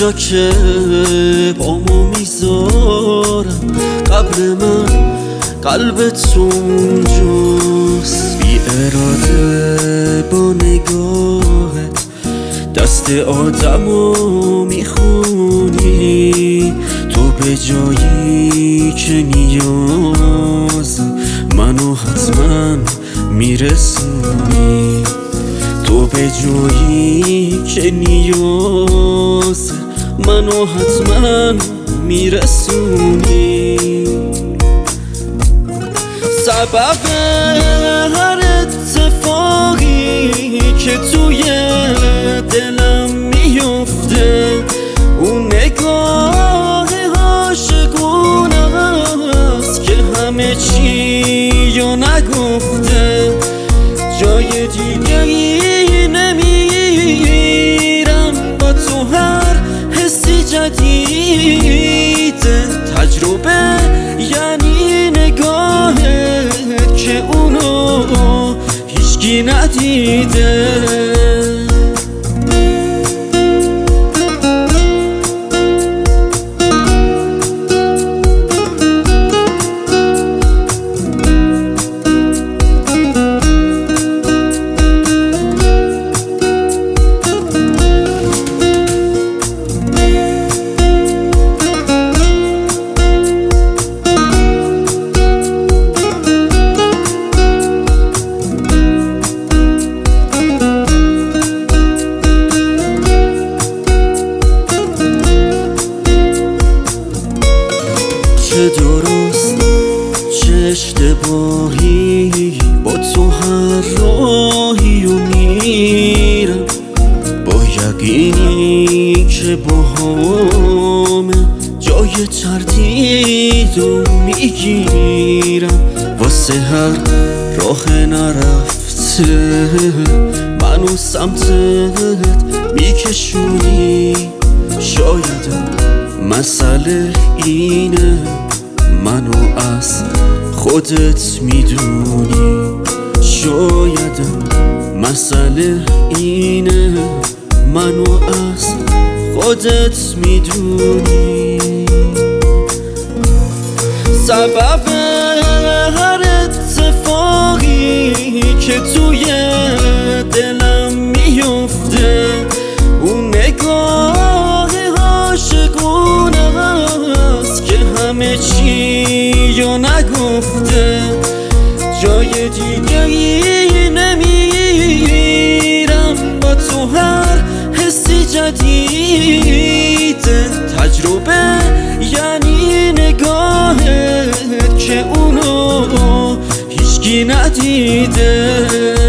جا که پامو میذارم قبل من قلبت اونجاست. بی اراده با نگاهت دست آدمو میخونی، تو به جایی که نیاز منو حتما میرسونی، تو به جایی که نیاز منو حتما میرسونی. سبب هر اتفاقی که توی دلم میفته اون نگاه عاشقونه است که همه چی رو نگفته. جای دیگری نمیرم با تو، هر حسی جدیده تجربه یعنی نگاهت که اونو هیچکی ندیده. چه درست چه اشتباهی با تو هر راهی و میرم، با یقینی که باهامه جای تردید و میگیرم. واسه هر راه نرفته منو سمتت میکشونی. شایدم مسئله اینه منو از خودت میدونی، شایدم مسئله اینه منو از خودت میدونی. سبب هر اتفاقی که توی دلم میفته اون نگاه عاشقونه است که همه چی رو نگفته. جای دیگری نمیرم با تو، هر حسی جدیده تجربه یعنی نگاهت که اونو هیچکی ندیده.